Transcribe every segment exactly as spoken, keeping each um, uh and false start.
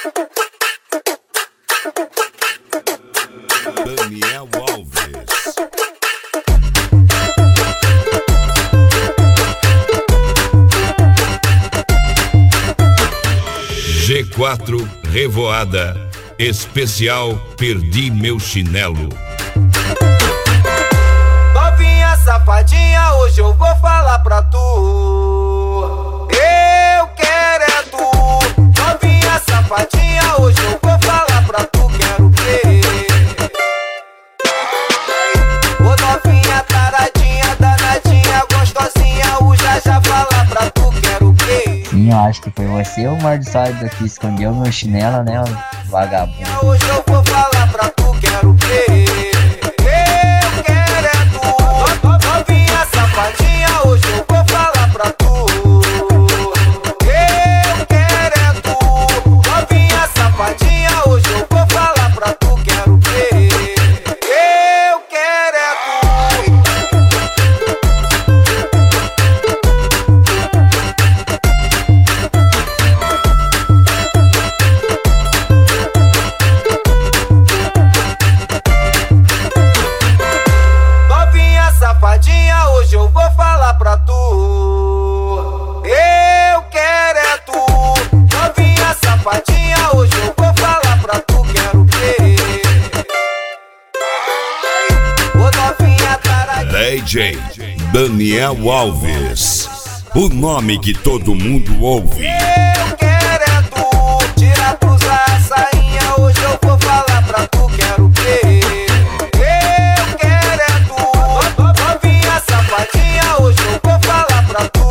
Daniel Alves. G quatro Revoada especial Perdi Meu Chinelo. Novinha safadinha, hoje eu vou falar pra tu. Eu quero é tu. Novinha safadinha, hoje eu vou falar pra tu. Quero o quê? Ô novinha taradinha, danadinha, gostosinha, o já já falar pra tu. Quero o quê? Sim, eu acho que foi você, o Marçado, que escondeu meu chinelo, né, vagabundo. Hoje eu vou falar pra tu. Quero o quê? Eu quero é tu. Novinha safadinha, hoje eu vou falar pra tu. Eu quero é tu. Novinha safadinha, hoje eu vou falar pra tu. Quero o quê? Eu quero é tu. Novinha safadinha, hoje eu vou falar pra tu. Eu quero é tu. Novinha safadinha, hoje eu vou falar pra tu. Quero o quê? Ô novinha taradinha. D J Daniel Alves, o nome que todo mundo ouve. Eu quero é tu. Tira a blusa, a sainha, hoje eu vou falar pra tu. Quero o quê? Eu quero é tu. Novinha safadinha, hoje eu vou falar pra tu.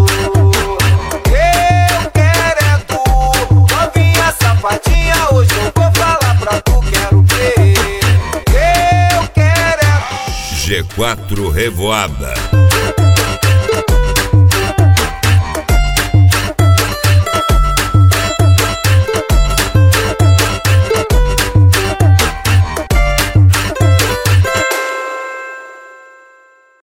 Eu quero é tu. Novinha safadinha, hoje eu vou falar pra tu. Quero o quê? Eu quero é tu. G quatro Revoada.